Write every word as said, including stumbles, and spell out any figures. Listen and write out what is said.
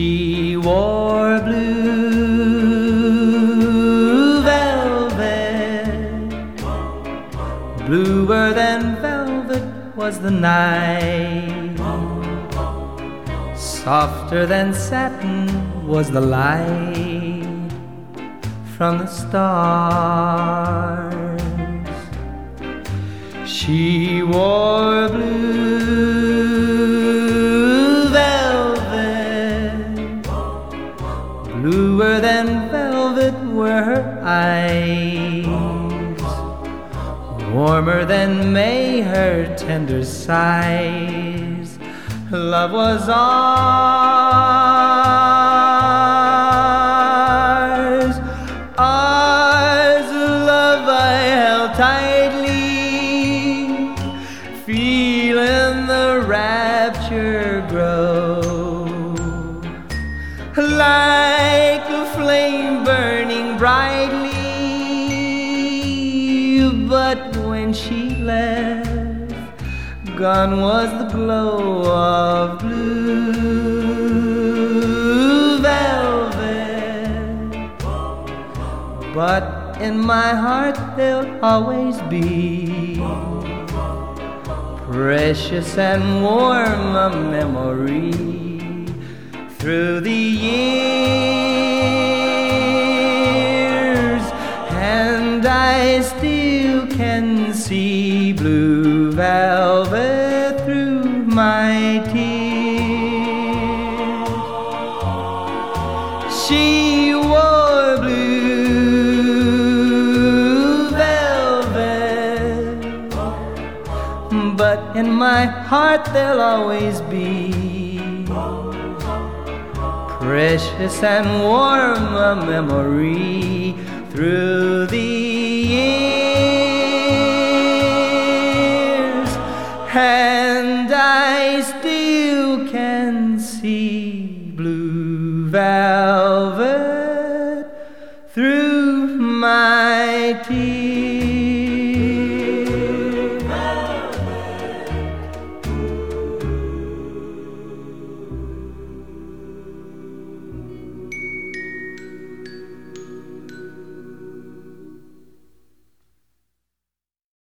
She wore blue velvet, bluer than velvet was the night, softer than satin was the light from the stars. She wore blue velvet, bluer than velvet were her eyes, warmer than May her tender sighs. Love was ours, ours, love I held tightly, feeling the rapture grow, like a flame burning brightly. But when she left, gone was the glow of blue velvet. But in my heart there'll always be precious and warm a memory through the years, and I still can see blue velvet through my tears. She wore blue velvet, but in my heart there'll always be precious and warm a memory through the years, and I still can see blue velvet